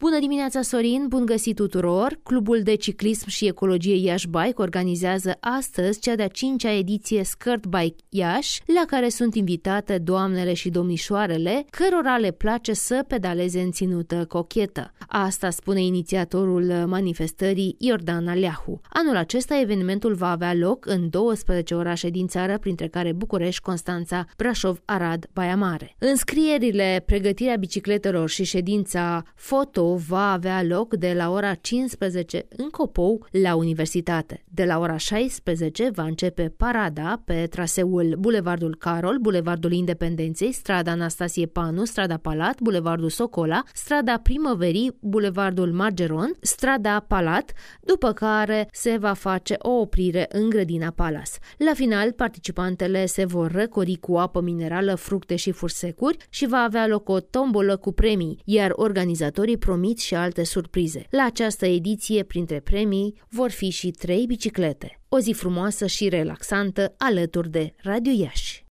Bună dimineața, Sorin! Bun găsit tuturor! Clubul de ciclism și ecologie Iași Bike organizează astăzi cea de-a 5-a ediție Skirt Bike Iași, la care sunt invitate doamnele și domnișoarele, cărora le place să pedaleze în ținută cochetă. Asta spune inițiatorul manifestării Iordan Aleahu. Anul acesta evenimentul va avea loc în 12 orașe din țară, printre care București, Constanța, Brașov, Arad, Baia Mare. Înscrierile, pregătirea bicicletelor și ședința foto va avea loc de la ora 15 în Copou la Universitate. De la ora 16 va începe parada pe traseul Bulevardul Carol, Bulevardul Independenței, strada Anastasie Panu, strada Palat, Bulevardul Socola, strada Primăverii, Bulevardul Margeron, strada Palat, după care se va face o oprire în grădina Palas. La final, participantele se vor răcori cu apă minerală, fructe și fursecuri și va avea loc o tombolă cu premii, iar organizatorii promit și alte surprize. La această ediție, printre premii, vor fi și 3 biciclete. O zi frumoasă și relaxantă alături de Radio Iași.